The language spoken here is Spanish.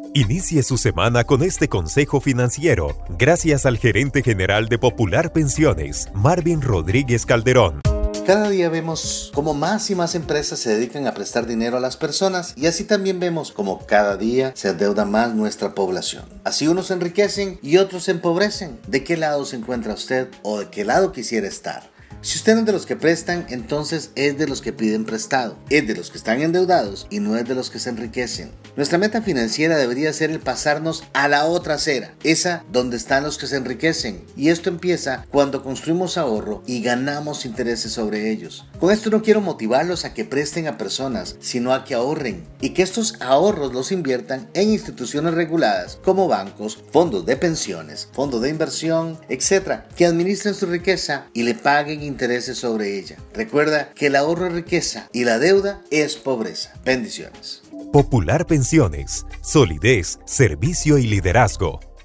Inicie su semana con este consejo financiero, gracias al gerente general de Popular Pensiones, Marvin Rodríguez Calderón. Cada día vemos cómo más y más empresas se dedican a prestar dinero a las personas y así también vemos cómo cada día se endeuda más nuestra población. Así unos se enriquecen y otros se empobrecen. ¿De qué lado se encuentra usted o de qué lado quisiera estar? Si usted no es de los que prestan, entonces es de los que piden prestado, es de los que están endeudados y no es de los que se enriquecen. Nuestra meta financiera debería ser el pasarnos a la otra acera, esa donde están los que se enriquecen, y esto empieza cuando construimos ahorro y ganamos intereses sobre ellos. Con esto no quiero motivarlos a que presten a personas, sino a que ahorren y que estos ahorros los inviertan en instituciones reguladas como bancos, fondos de pensiones, fondos de inversión, etc., que administren su riqueza y le paguen intereses sobre ella. Recuerda que el ahorro es riqueza y la deuda es pobreza. Bendiciones. Popular Pensiones, solidez, servicio y liderazgo.